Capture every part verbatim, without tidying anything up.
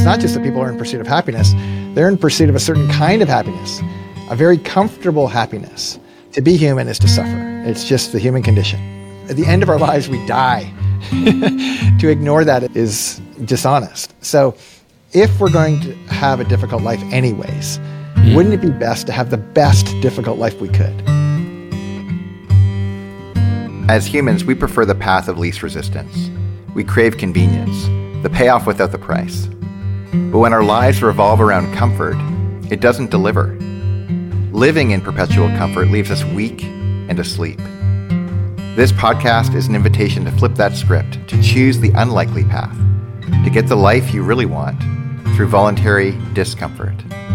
not just that people are in pursuit of happiness, they're in pursuit of a certain kind of happiness, a very comfortable happiness. To be human is to suffer. It's just the human condition. At the end of our lives, we die. To ignore that is dishonest. So if we're going to have a difficult life anyways, mm. wouldn't it be best to have the best difficult life we could? As humans, we prefer the path of least resistance. We crave convenience, the payoff without the price. But when our lives revolve around comfort, it doesn't deliver. Living in perpetual comfort leaves us weak and asleep. This podcast is an invitation to flip that script, to choose the unlikely path, to get the life you really want through voluntary discomfort.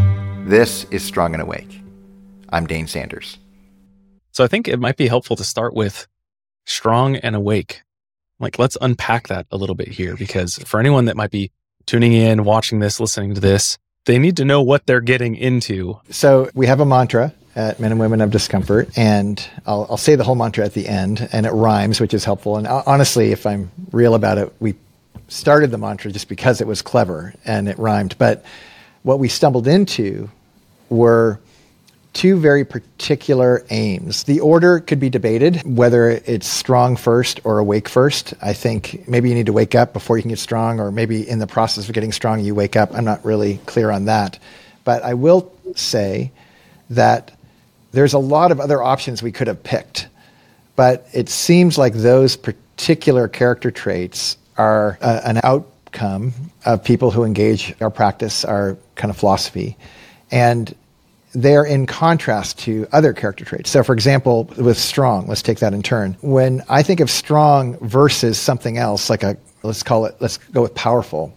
This is Strong and Awake. I'm Dane Sanders. So I think it might be helpful to start with strong and awake. Like, let's unpack that a little bit here, because for anyone that might be tuning in, watching this, listening to this, they need to know what they're getting into. So we have a mantra at Men and Women of Discomfort, and I'll, I'll say the whole mantra at the end, and it rhymes, which is helpful. And honestly, if I'm real about it, we started the mantra just because it was clever and it rhymed. But what we stumbled into were two very particular aims. The order could be debated, whether it's strong first or awake first. I think maybe you need to wake up before you can get strong, or maybe in the process of getting strong, you wake up. I'm not really clear on that. But I will say that there's a lot of other options we could have picked. But it seems like those particular character traits are uh, an outcome of people who engage our practice, our kind of philosophy. And they're in contrast to other character traits. So for example, with strong, let's take that in turn. When I think of strong versus something else, like a, let's call it, let's go with powerful.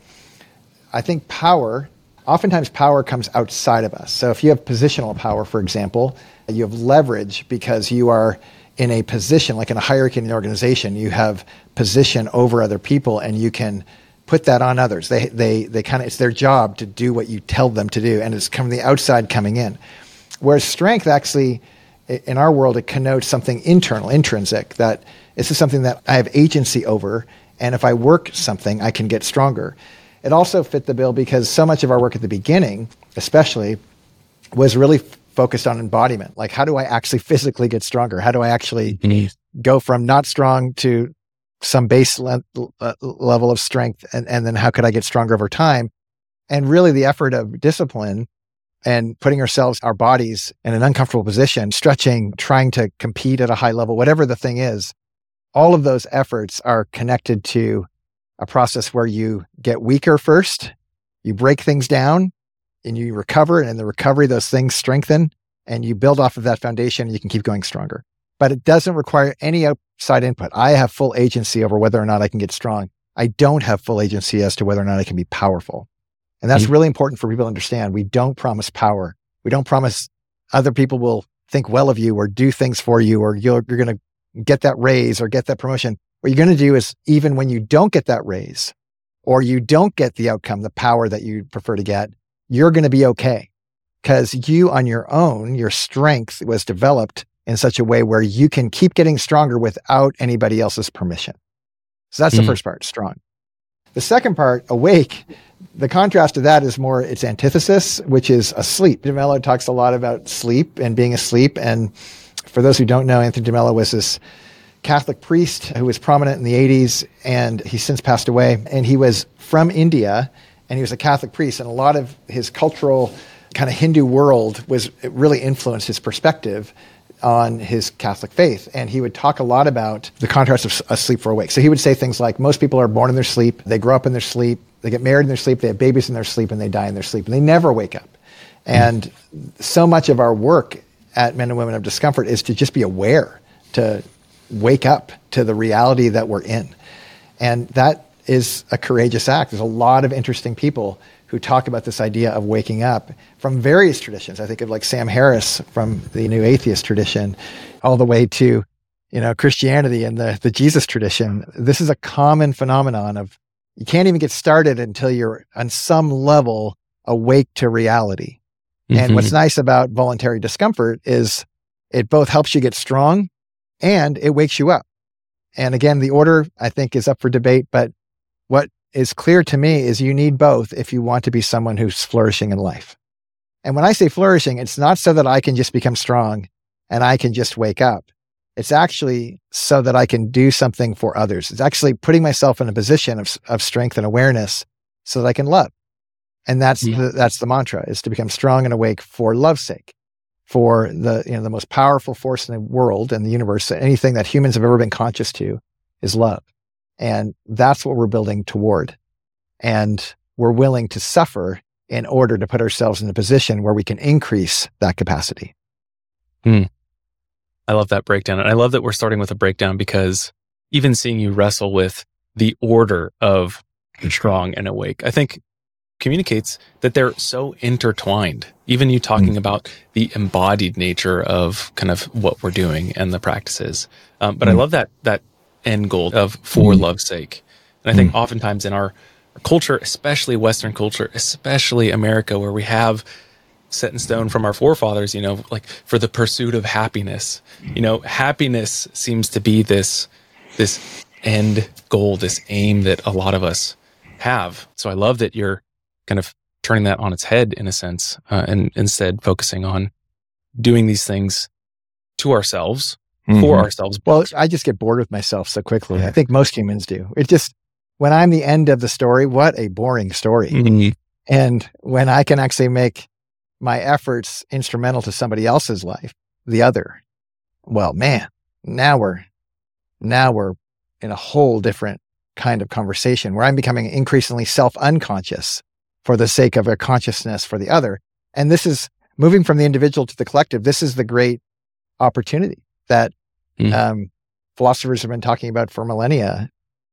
I think power, oftentimes power comes outside of us. So if you have positional power, for example, you have leverage because you are in a position, like in a hierarchy in the organization, you have position over other people and you can put that on others. They they they kind of, it's their job to do what you tell them to do, and it's from the outside coming in. Whereas strength actually, in our world, it connotes something internal, intrinsic, that this is something that I have agency over, and if I work something, I can get stronger. It also fit the bill because so much of our work at the beginning, especially, was really f- focused on embodiment. Like, how do I actually physically get stronger? How do I actually mm-hmm. go from not strong to some base le- uh, level of strength, and, and then how could I get stronger over time? And really the effort of discipline and putting ourselves, our bodies in an uncomfortable position, stretching, trying to compete at a high level, whatever the thing is, all of those efforts are connected to a process where you get weaker first, you break things down, and you recover, and in the recovery, those things strengthen, and you build off of that foundation, and you can keep going stronger. But it doesn't require any outside input. I have full agency over whether or not I can get strong. I don't have full agency as to whether or not I can be powerful. And that's mm-hmm. really important for people to understand. We don't promise power. We don't promise other people will think well of you or do things for you, or you're, you're going to get that raise or get that promotion. What you're going to do is, even when you don't get that raise or you don't get the outcome, the power that you prefer to get, you're going to be okay. Because you on your own, your strength was developed in such a way where you can keep getting stronger without anybody else's permission. So that's mm. the first part, strong. The second part, awake, the contrast to that is more its antithesis, which is asleep. DeMello talks a lot about sleep and being asleep. And for those who don't know, Anthony DeMello was this Catholic priest who was prominent in the eighties, and he's since passed away. And he was from India, and he was a Catholic priest. And a lot of his cultural kind of Hindu world was, it really influenced his perspective on his Catholic faith. And he would talk a lot about the contrast of asleep for awake. So he would say things like, most people are born in their sleep, they grow up in their sleep, they get married in their sleep, they have babies in their sleep, and they die in their sleep, and they never wake up. And so much of our work at Men and Women of Discomfort is to just be aware, to wake up to the reality that we're in. And that is a courageous act. There's a lot of interesting people who talk about this idea of waking up from various traditions. I think of like Sam Harris from the New Atheist tradition, all the way to, you know, Christianity and the, the Jesus tradition. This is a common phenomenon of, you can't even get started until you're on some level awake to reality. Mm-hmm. And what's nice about voluntary discomfort is it both helps you get strong and it wakes you up. And again, the order I think is up for debate, but what is clear to me is you need both if you want to be someone who's flourishing in life. And when I say flourishing, it's not so that I can just become strong and I can just wake up. It's actually so that I can do something for others. It's actually putting myself in a position of, of strength and awareness so that I can love. And that's yeah. the, that's the mantra, is to become strong and awake for love's sake, for the, you know, the most powerful force in the world and the universe, anything that humans have ever been conscious to is love. And that's what we're building toward. And we're willing to suffer in order to put ourselves in a position where we can increase that capacity. Hmm. I love that breakdown. And I love that we're starting with a breakdown, because even seeing you wrestle with the order of strong and awake, I think communicates that they're so intertwined. Even you talking mm. about the embodied nature of kind of what we're doing and the practices. Um, but mm. I love that that end goal of for mm. love's sake. And I think mm. oftentimes in our culture, especially Western culture, especially America, where we have set in stone from our forefathers, you know, like for the pursuit of happiness, you know, happiness seems to be this, this end goal, this aim that a lot of us have. So I love that you're kind of turning that on its head in a sense, uh, and instead focusing on doing these things to ourselves, mm-hmm. for ourselves. Well, I just get bored with myself so quickly. I think most humans do. It just, when I'm the end of the story, what a boring story. Mm-hmm. And when I can actually make my efforts instrumental to somebody else's life, the other, well, man, now we're, now we're in a whole different kind of conversation where I'm becoming increasingly self-unconscious for the sake of a consciousness for the other. And this is moving from the individual to the collective. This is the great opportunity that mm. um, philosophers have been talking about for millennia.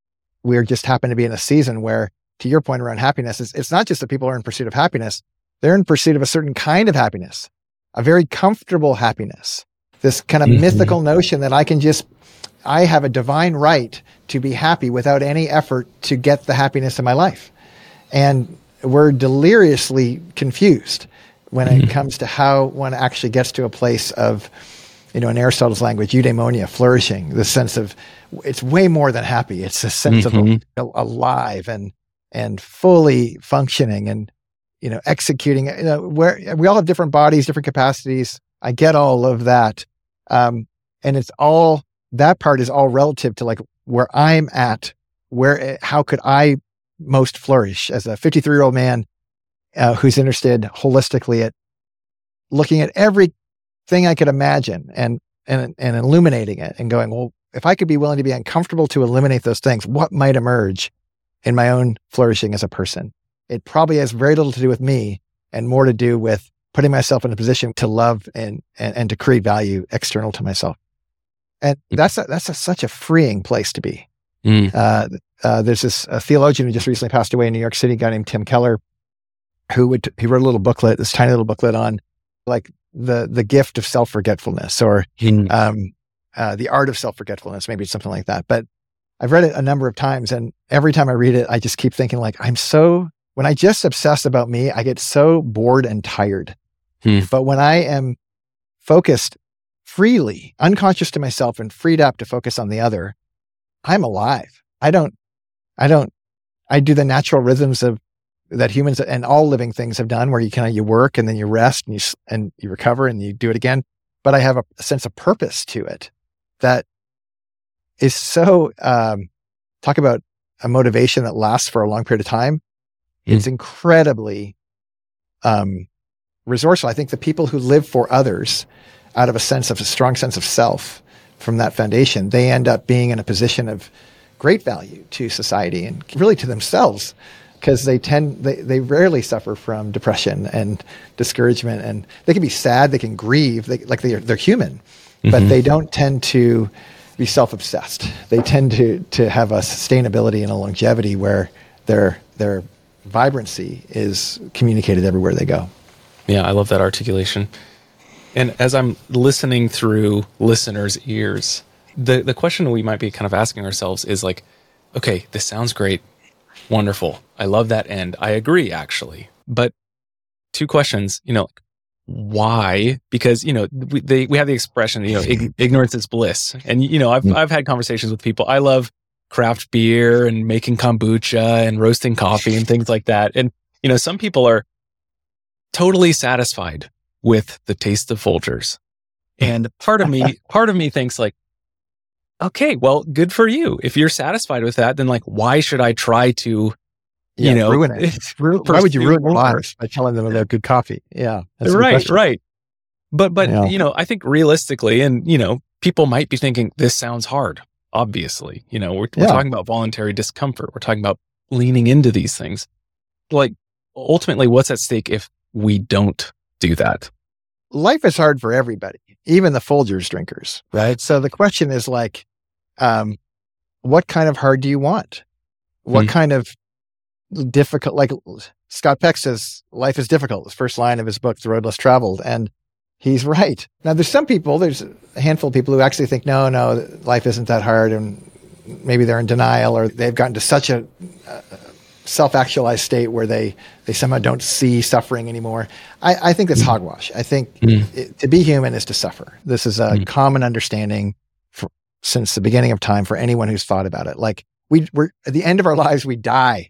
We just happen to be in a season where, to your point around happiness, it's, it's not just that people are in pursuit of happiness. They're in pursuit of a certain kind of happiness, a very comfortable happiness, this kind of mm-hmm. mythical notion that I can just, I have a divine right to be happy without any effort to get the happiness in my life. And we're deliriously confused when mm-hmm. it comes to how one actually gets to a place of, you know, in Aristotle's language, eudaimonia, flourishing, the sense of, it's way more than happy. It's a sense mm-hmm. of alive and, and fully functioning and, you know, executing, you know, where we all have different bodies, different capacities. I get all of that. Um, and it's all, that part is all relative to like where I'm at, where, how could I most flourish as a fifty-three year old man uh, who's interested holistically at looking at everything I could imagine and, and, and illuminating it and going, well, if I could be willing to be uncomfortable to eliminate those things, what might emerge in my own flourishing as a person? It probably has very little to do with me and more to do with putting myself in a position to love and, and, and to create value external to myself. And that's a, that's a, such a freeing place to be. Mm. Uh, uh, there's this a theologian who just recently passed away in New York City, a guy named Tim Keller, who would, he wrote a little booklet, this tiny little booklet on like the, the gift of self-forgetfulness or mm. um, uh, the art of self-forgetfulness, maybe it's something like that. But I've read it a number of times, and every time I read it, I just keep thinking like, I'm so, when I just obsess about me, I get so bored and tired. Hmm. But when I am focused freely, unconscious to myself and freed up to focus on the other, I'm alive. I don't, I don't, I do the natural rhythms of that humans and all living things have done where you kind of, you work and then you rest and you, and you recover and you do it again. But I have a, a sense of purpose to it that is so, um, talk about a motivation that lasts for a long period of time. Mm. It's incredibly, um, resourceful. I think the people who live for others out of a sense of a strong sense of self from that foundation, they end up being in a position of great value to society and really to themselves, because they tend, they, they rarely suffer from depression and discouragement, and they can be sad, they can grieve, they, like they're, they're human, mm-hmm. but they don't tend to be self-obsessed. They tend to, to have a sustainability and a longevity where their, their vibrancy is communicated everywhere they go. Yeah, I love that articulation. And as I'm listening through listeners' ears, the, the question we might be kind of asking ourselves is like, okay, this sounds great. Wonderful. I love that end. I agree, actually. But two questions, you know, why? Because, you know, we, they, we have the expression, you know, ig- ignorance is bliss. And, you know, I've, I've had conversations with people. I love craft beer and making kombucha and roasting coffee and things like that. And, you know, some people are totally satisfied with the taste of Folgers. And part of me, part of me thinks like, okay, well, good for you. If you're satisfied with that, then like, why should I try to, yeah, you know, ruin it? Why would you ruin their lives by telling them about good coffee? Yeah. That's right, right. But, but, yeah. you know, I think realistically, and, you know, people might be thinking this sounds hard. Obviously, you know, we're, we're yeah. talking about voluntary discomfort. We're talking about leaning into these things. Like ultimately, what's at stake if we don't do that? Life is hard for everybody, even the Folgers drinkers, right? So the question is like, um, what kind of hard do you want? What hmm. kind of difficult, like Scott Peck says, life is difficult. His first line of his book, The Road Less Traveled. And he's right. Now there's some people, there's a handful of people who actually think, no, no, life isn't that hard. And maybe they're in denial or they've gotten to such a uh, self-actualized state where they, they somehow don't see suffering anymore. I, I think that's hogwash. I think mm. it, to be human is to suffer. This is a mm. common understanding for, since the beginning of time for anyone who's thought about it. Like we, we're at the end of our lives, we die.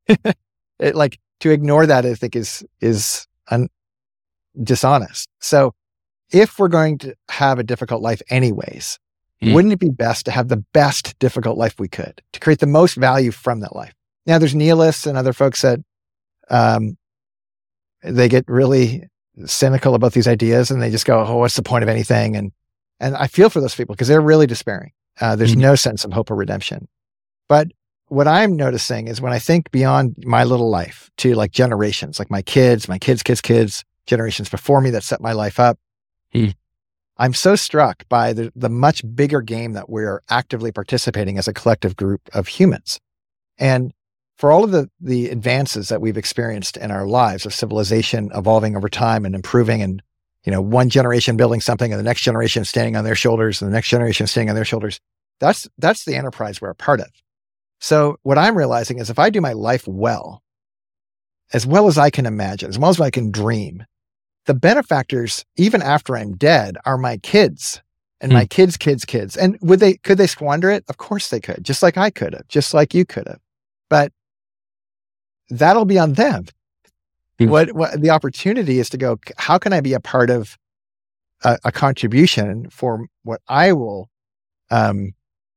it, like to ignore that, I think is, is un, dishonest. So if we're going to have a difficult life anyways, mm. wouldn't it be best to have the best difficult life we could to create the most value from that life? Now, there's nihilists and other folks that um, they get really cynical about these ideas and they just go, oh, what's the point of anything? And and I feel for those people because they're really despairing. Uh, there's mm-hmm. no sense of hope or redemption. But what I'm noticing is when I think beyond my little life to like generations, like my kids, my kids, kids, kids, generations before me that set my life up, mm. I'm so struck by the, the much bigger game that we're actively participating as a collective group of humans. And for all of the, the advances that we've experienced in our lives of civilization evolving over time and improving and, you know, one generation building something and the next generation standing on their shoulders and the next generation standing on their shoulders, that's, that's the enterprise we're a part of. So what I'm realizing is if I do my life well, as well as I can imagine, as well as I can dream, the benefactors, even after I'm dead, are my kids and mm. my kids' kids' kids. And would they, could they squander it? Of course they could, just like I could have, just like you could have. But that'll be on them. Mm. What, what the opportunity is to go, how can I be a part of a, a contribution for what I will, um,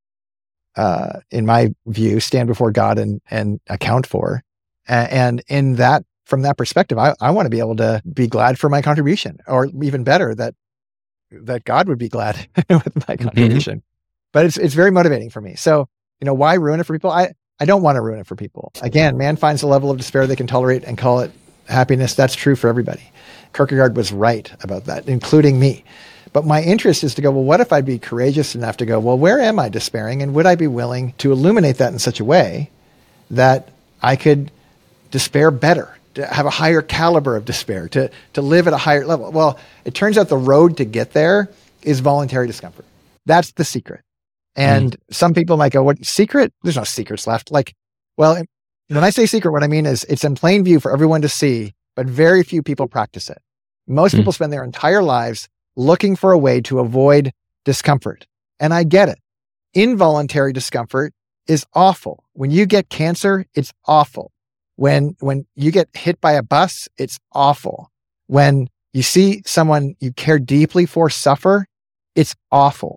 uh, in my view, stand before God and, and account for. And, and in that, from that perspective, I, I want to be able to be glad for my contribution, or even better, that, that God would be glad with my contribution. Mm-hmm. But it's, it's very motivating for me. So, you know, why ruin it for people? I, I don't want to ruin it for people. Again, man finds a level of despair they can tolerate and call it happiness. That's true for everybody. Kierkegaard was right about that, including me. But my interest is to go, well, what if I'd be courageous enough to go, well, where am I despairing? And would I be willing to illuminate that in such a way that I could despair better, to have a higher caliber of despair, to, to live at a higher level? Well, it turns out the road to get there is voluntary discomfort. That's the secret. And mm. some people might go, what secret? There's no secrets left. Like, well, when I say secret, what I mean is it's in plain view for everyone to see, but very few people practice it. Most mm. people spend their entire lives looking for a way to avoid discomfort. And I get it. Involuntary discomfort is awful. When you get cancer, it's awful. When, when you get hit by a bus, it's awful. When you see someone you care deeply for suffer, it's awful.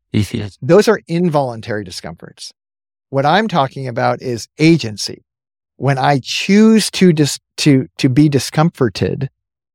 Those are involuntary discomforts. What I'm talking about is agency. When I choose to dis- to to be discomforted,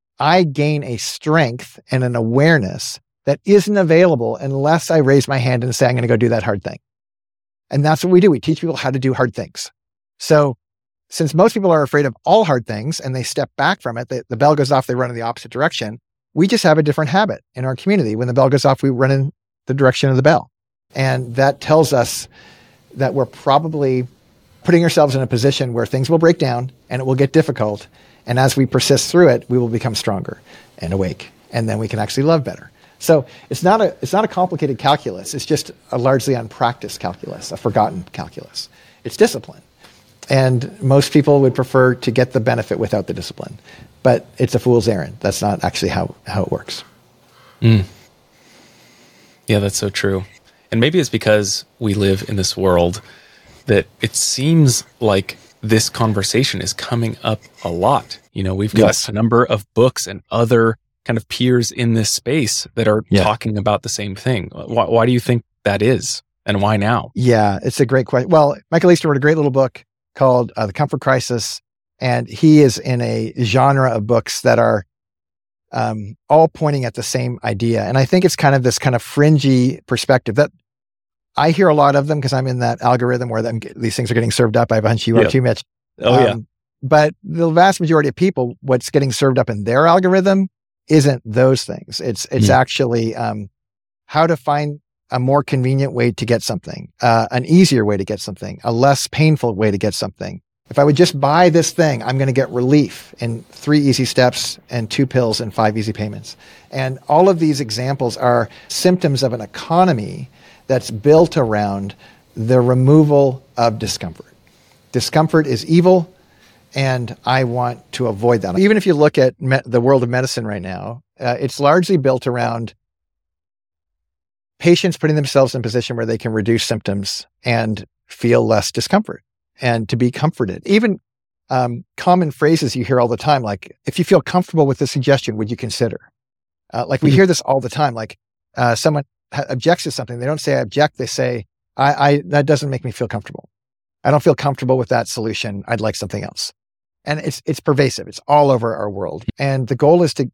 I gain a strength and an awareness that isn't available unless I raise my hand and say, I'm going to go do that hard thing. And that's what we do. We teach people how to do hard things. So since most people are afraid of all hard things and they step back from it, they, the bell goes off, they run in the opposite direction. We just have a different habit in our community. When the bell goes off, we run in the direction of the bell. And that tells us that we're probably putting ourselves in a position where things will break down and it will get difficult. And as we persist through it, we will become stronger and awake. And then we can actually love better. So it's not a, it's not a complicated calculus. It's just a largely unpracticed calculus, a forgotten calculus. It's discipline. And most people would prefer to get the benefit without the discipline. But it's a fool's errand. That's not actually how, how it works. Mm. Yeah, that's so true. And maybe it's because we live in this world that it seems like this conversation is coming up a lot. You know, we've got yes. a number of books and other kind of peers in this space that are yeah. talking about the same thing. Why, why do you think that is? And why now? Yeah, it's a great question. Well, Michael Easter wrote a great little book called uh, The Comfort Crisis. And he is in a genre of books that are um, all pointing at the same idea. And I think it's kind of this kind of fringy perspective that I hear a lot of them because I'm in that algorithm where them, these things are getting served up. I have a hunch you are yeah. too, Mitch. Oh, um, yeah. But the vast majority of people, what's getting served up in their algorithm isn't those things. It's it's mm. actually um, how to find a more convenient way to get something, uh, an easier way to get something, a less painful way to get something. If I would just buy this thing, I'm going to get relief in three easy steps and two pills and five easy payments. And all of these examples are symptoms of an economy that's built around the removal of discomfort. Discomfort is evil, and I want to avoid that. Even if you look at me- the world of medicine right now, uh, it's largely built around patients putting themselves in a position where they can reduce symptoms and feel less discomfort and to be comforted. Even um, common phrases you hear all the time, like, if you feel comfortable with the suggestion, would you consider? Uh, like we hear this all the time, like uh, someone ha- objects to something. They don't say, I object. They say, I, I, that doesn't make me feel comfortable. I don't feel comfortable with that solution. I'd like something else. And it's, it's pervasive. It's all over our world. And the goal is to,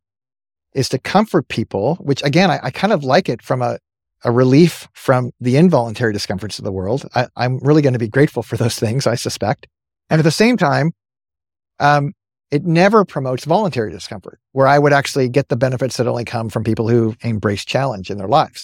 is to comfort people, which again, I, I kind of like it from a, a relief from the involuntary discomforts of the world. I, I'm really going to be grateful for those things, I suspect. And at the same time, um, it never promotes voluntary discomfort, where I would actually get the benefits that only come from people who embrace challenge in their lives.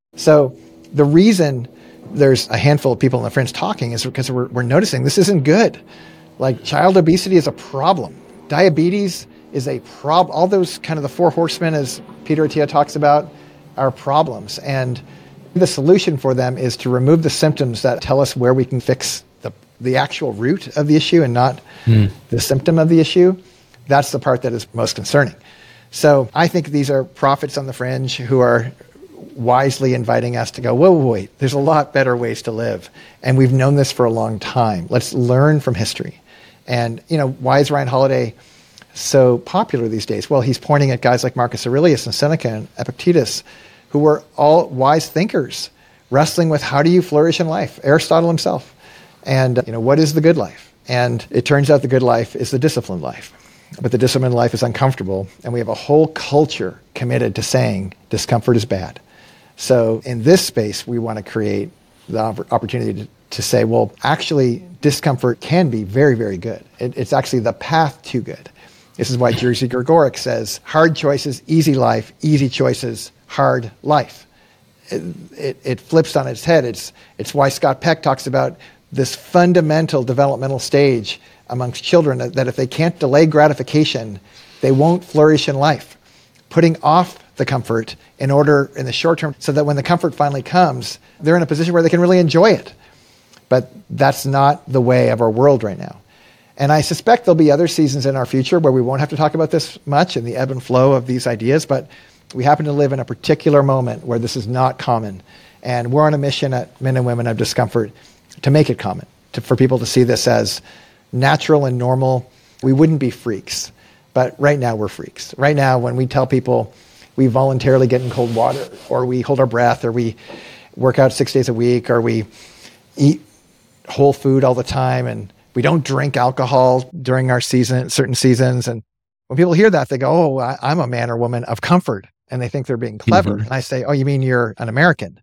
So the reason there's a handful of people in the fringe talking is because we're, we're noticing this isn't good. Like, child obesity is a problem. Diabetes is a problem. All those kind of the four horsemen, as Peter Attia talks about, are problems. And the solution for them is to remove the symptoms that tell us where we can fix the, the actual root of the issue and not mm. the symptom of the issue. That's the part that is most concerning. So I think these are prophets on the fringe who are wisely inviting us to go, whoa, whoa, wait, there's a lot better ways to live. And we've known this for a long time. Let's learn from history. And, you know, why is Ryan Holiday so popular these days? Well, he's pointing at guys like Marcus Aurelius and Seneca and Epictetus, who were all wise thinkers, wrestling with how do you flourish in life? Aristotle himself. And, you know, what is the good life? And it turns out the good life is the disciplined life. But the disciplined life is uncomfortable. And we have a whole culture committed to saying discomfort is bad. So in this space, we want to create the opportunity to, to say, well, actually, discomfort can be very, very good. It, it's actually the path to good. This is why Jerzy Gregorek says, hard choices, easy life, easy choices, hard life. It, it, it flips on its head. It's, it's why Scott Peck talks about this fundamental developmental stage amongst children, that, that if they can't delay gratification, they won't flourish in life. Putting off the comfort in order in the short term so that when the comfort finally comes, they're in a position where they can really enjoy it. But that's not the way of our world right now. And I suspect there'll be other seasons in our future where we won't have to talk about this much and the ebb and flow of these ideas, but we happen to live in a particular moment where this is not common. And we're on a mission at Men and Women of Discomfort to make it common, to, for people to see this as natural and normal. We wouldn't be freaks, but right now we're freaks. Right now, when we tell people we voluntarily get in cold water, or we hold our breath, or we work out six days a week, or we eat whole food all the time, and we don't drink alcohol during our season, certain seasons. And when people hear that, they go, oh, I, I'm a man or woman of comfort. And they think they're being clever. Mm-hmm. And I say, oh, you mean you're an American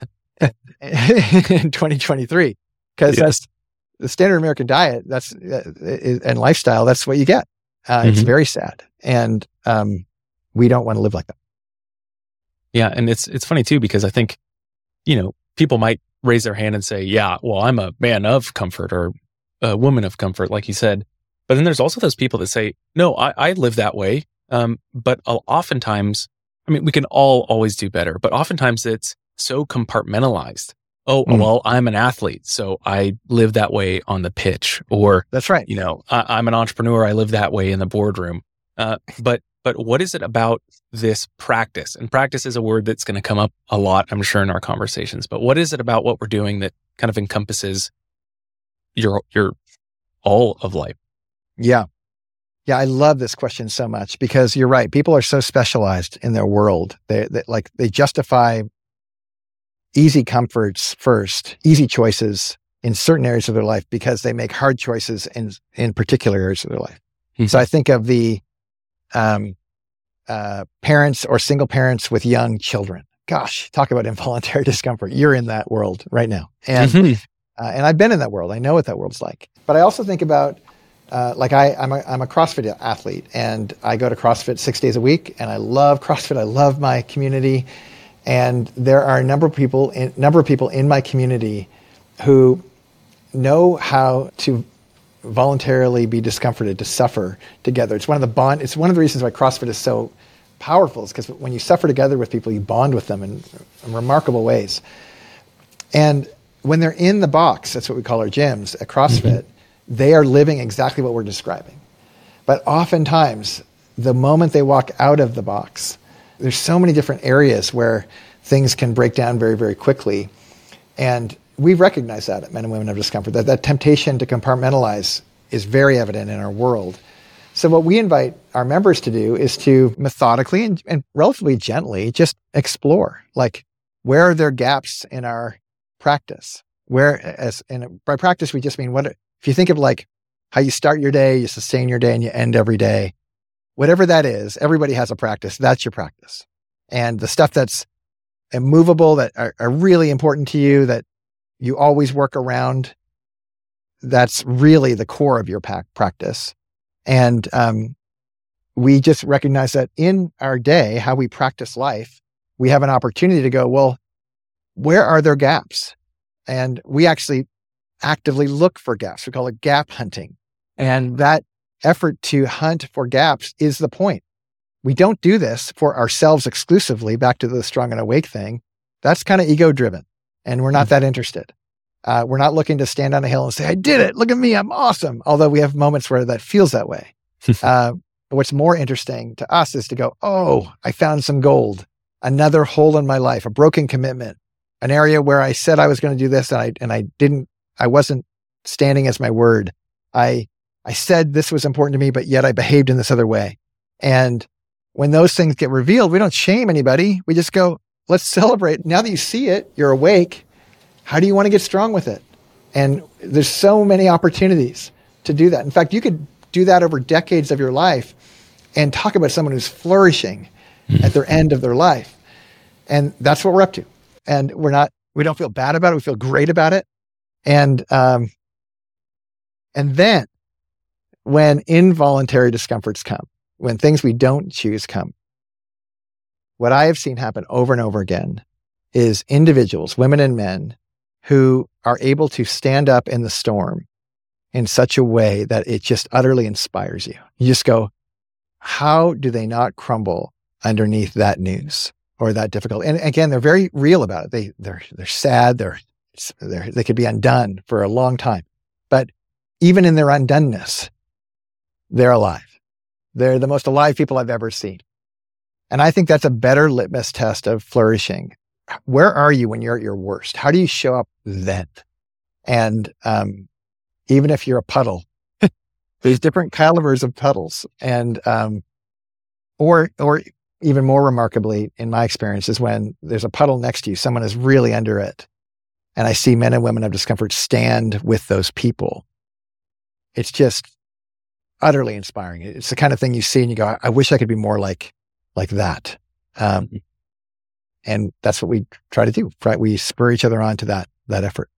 in twenty twenty-three? Because yes. that's the standard American diet, that's uh, and lifestyle, that's what you get. Uh, mm-hmm. It's very sad. And um, we don't want to live like that. Yeah. And it's it's funny too, because I think, you know, people might raise their hand and say, yeah, well, I'm a man of comfort or a woman of comfort, like you said. But then there's also those people that say, no, I, I live that way. Um, but oftentimes, I mean, we can all always do better, but oftentimes it's so compartmentalized. Oh, mm. well, I'm an athlete, so I live that way on the pitch. Or that's right. You know, I, I'm an entrepreneur, I live that way in the boardroom. Uh, but but what is it about this practice? And practice is a word that's going to come up a lot, I'm sure, in our conversations. But what is it about what we're doing that kind of encompasses your your all of life? Yeah. Yeah, I love this question so much because you're right. People are so specialized in their world. They, they like they justify easy comforts first, easy choices in certain areas of their life because they make hard choices in in particular areas of their life. Mm-hmm. So I think of the um, uh, parents or single parents with young children. Gosh, talk about involuntary discomfort. You're in that world right now, and mm-hmm. uh, and I've been in that world. I know what that world's like. But I also think about Uh, like I, I'm a, I'm a CrossFit athlete, and I go to CrossFit six days a week, and I love CrossFit. I love my community, and there are a number of people, in, number of people in my community who know how to voluntarily be discomforted, to suffer together. It's one of the bond. It's one of the reasons why CrossFit is so powerful. Is because when you suffer together with people, you bond with them in, in remarkable ways. And when they're in the box, that's what we call our gyms at CrossFit. Mm-hmm. They are living exactly what we're describing. But oftentimes, the moment they walk out of the box, there's so many different areas where things can break down very, very quickly. And we recognize that at Men and Women of Discomfort, that that temptation to compartmentalize is very evident in our world. So what we invite our members to do is to methodically and, and relatively gently just explore, like, where are there gaps in our practice? Where, as and by practice, we just mean what... If you think of like how you start your day, you sustain your day, and you end every day, whatever that is, everybody has a practice. That's your practice. And the stuff that's immovable, that are, are really important to you, that you always work around, that's really the core of your practice. And um, we just recognize that in our day, how we practice life, we have an opportunity to go, well, where are there gaps? And we actually actively look for gaps. We call it gap hunting. And that effort to hunt for gaps is the point. We don't do this for ourselves exclusively, back to the strong and awake thing. That's kind of ego driven, and we're not that interested. Uh, we're not looking to stand on a hill and say, I did it. Look at me. I'm awesome. Although we have moments where that feels that way. uh, what's more interesting to us is to go, oh, I found some gold, another hole in my life, a broken commitment, an area where I said I was going to do this and I, and I didn't. I wasn't standing as my word. I I said this was important to me, but yet I behaved in this other way. And when those things get revealed, we don't shame anybody. We just go, let's celebrate. Now that you see it, you're awake. How do you want to get strong with it? And there's so many opportunities to do that. In fact, you could do that over decades of your life and talk about someone who's flourishing mm-hmm. at their end of their life. And that's what we're up to. And we're not, we don't feel bad about it. We feel great about it. And um, and then when involuntary discomforts come, when things we don't choose come, what I have seen happen over and over again is individuals, women and men, who are able to stand up in the storm in such a way that it just utterly inspires you. You just go, how do they not crumble underneath that news or that difficult? And again, they're very real about it. They they're they're sad. They're They're, they could be undone for a long time. But even in their undoneness, they're alive. They're the most alive people I've ever seen. And I think that's a better litmus test of flourishing. Where are you when you're at your worst? How do you show up then? And um, even if you're a puddle, there's different calibers of puddles. And um, or or even more remarkably, in my experience, is when there's a puddle next to you, someone is really under it. And I see Men and Women of Discomfort stand with those people. It's just utterly inspiring. It's the kind of thing you see and you go, I, I wish I could be more like, like that. Um, mm-hmm. And that's what we try to do, right? We spur each other on to that, that effort.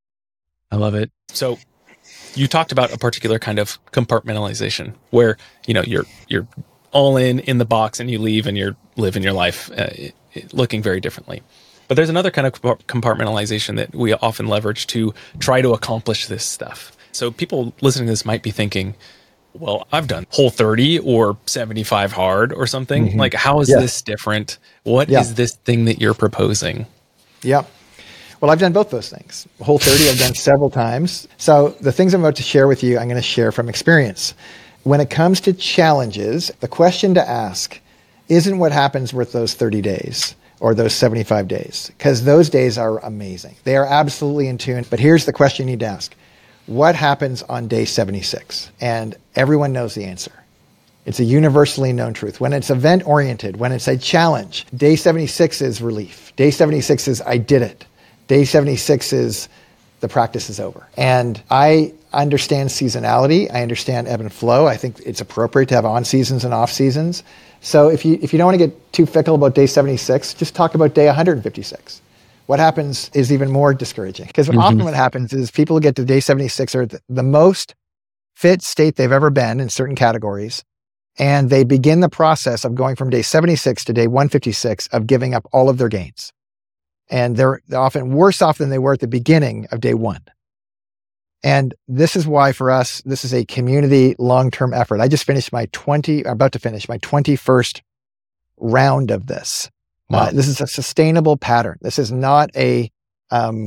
I love it. So you talked about a particular kind of compartmentalization where, you know, you're, you're all in, in the box and you leave and you're living your life uh, it, it, looking very differently. But there's another kind of compartmentalization that we often leverage to try to accomplish this stuff. So people listening to this might be thinking, well, I've done Whole thirty or seventy-five hard or something. Mm-hmm. Like, how is yeah. this different? What yeah. is this thing that you're proposing? Yeah. Well, I've done both those things. Whole thirty I've done several times. So the things I'm about to share with you, I'm going to share from experience. When it comes to challenges, the question to ask isn't what happens with those thirty days. Or those seventy-five days, because those days are amazing. They are absolutely in tune. But here's the question you need to ask. what happens on day seventy-six? And everyone knows the answer. It's a universally known truth. When it's event-oriented, when it's a challenge, day seventy-six is relief. Day seventy-six is I did it. Day seventy-six is the practice is over. And I understand seasonality. I understand ebb and flow. I think it's appropriate to have on seasons and off seasons. So if you if you don't want to get too fickle about day seventy-six, just talk about day one hundred fifty-six. What happens is even more discouraging, because mm-hmm. often what happens is people get to day seventy-six are the, the most fit state they've ever been in certain categories. And they begin the process of going from day seventy-six to day one hundred fifty-six of giving up all of their gains. And they're, they're often worse off than they were at the beginning of day one. And this is why for us, this is a community long-term effort. I just finished my twenty, about to finish my twenty-first round of this. Wow. Uh, this is a sustainable pattern. This is not a, um,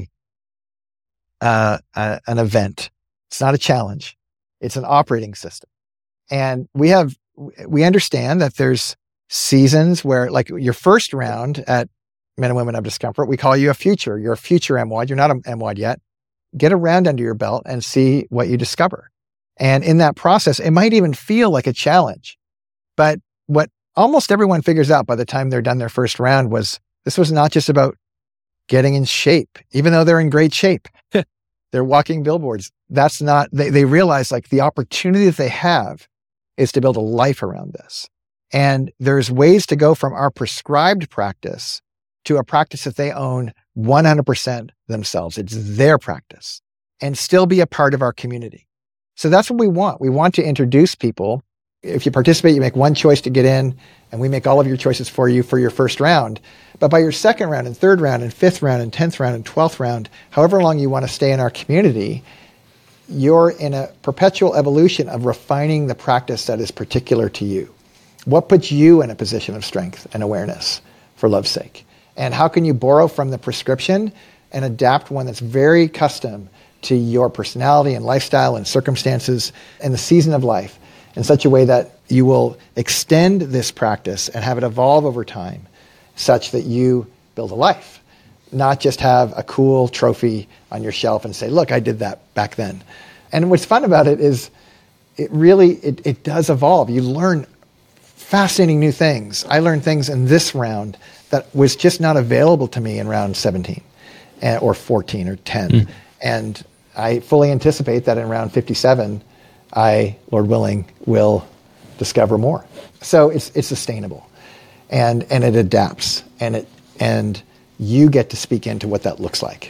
uh, uh, an event. It's not a challenge. It's an operating system. And we have, we understand that there's seasons where, like your first round at Men and Women of Discomfort, we call you a future. You're a future M W A D. You're not an M W A D yet. Get a round under your belt and see what you discover. And in that process, it might even feel like a challenge. But what almost everyone figures out by the time they're done their first round was this was not just about getting in shape, even though they're in great shape. They're walking billboards. That's not, they, they realize like the opportunity that they have is to build a life around this. And there's ways to go from our prescribed practice to a practice that they own one hundred percent themselves. It's their practice and still be a part of our community. So that's what we want. We want to introduce people. If you participate, you make one choice to get in, and we make all of your choices for you for your first round. But by your second round and third round and fifth round and tenth round and twelfth round, however long you want to stay in our community, you're in a perpetual evolution of refining the practice that is particular to you. What puts you in a position of strength and awareness, for love's sake? And how can you borrow from the prescription and adapt one that's very custom to your personality and lifestyle and circumstances and the season of life in such a way that you will extend this practice and have it evolve over time such that you build a life, not just have a cool trophy on your shelf and say, look, I did that back then. And what's fun about it is it really, it, it does evolve. You learn fascinating new things. I learned things in this round that was just not available to me in round seventeen uh, or fourteen or ten. Mm. And I fully anticipate that in round fifty-seven, I, Lord willing, will discover more. So it's it's sustainable, and and it adapts, and it and you get to speak into what that looks like.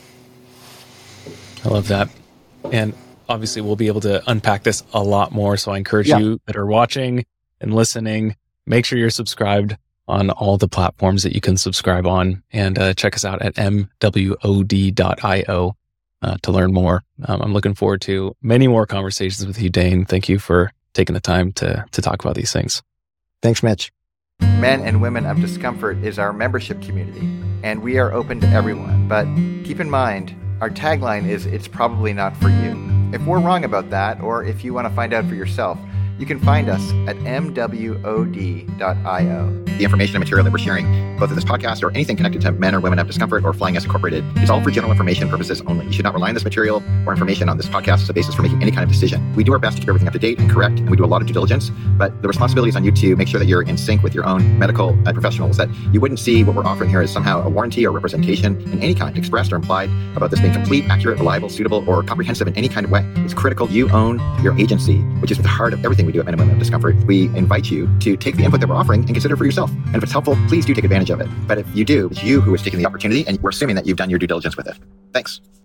I love that, and obviously we'll be able to unpack this a lot more. So I encourage yeah. you that are watching and listening, make sure you're subscribed on all the platforms that you can subscribe on, and uh, check us out at m w o d dot i o uh, to learn more. Um, I'm looking forward to many more conversations with you, Dane. Thank you for taking the time to to talk about these things. Thanks, Mitch. Men and Women of Discomfort is our membership community, and we are open to everyone. But keep in mind, our tagline is, it's probably not for you. If we're wrong about that, or if you want to find out for yourself, you can find us at m w o d dot i o. The information and material that we're sharing, both in this podcast or anything connected to Men or Women of Discomfort or Flying S Incorporated, is all for general information purposes only. You should not rely on this material or information on this podcast as a basis for making any kind of decision. We do our best to keep everything up to date and correct, and we do a lot of due diligence, but the responsibility is on you to make sure that you're in sync with your own medical uh, professionals, that you wouldn't see what we're offering here as somehow a warranty or representation in any kind, expressed or implied, about this being complete, accurate, reliable, suitable, or comprehensive in any kind of way. It's critical you own your agency, which is at the heart of everything we do at Men and Women of Discomfort. We invite you to take the input that we're offering and consider for yourself. And if it's helpful, please do take advantage of it. But if you do, it's you who is taking the opportunity, and we're assuming that you've done your due diligence with it. Thanks.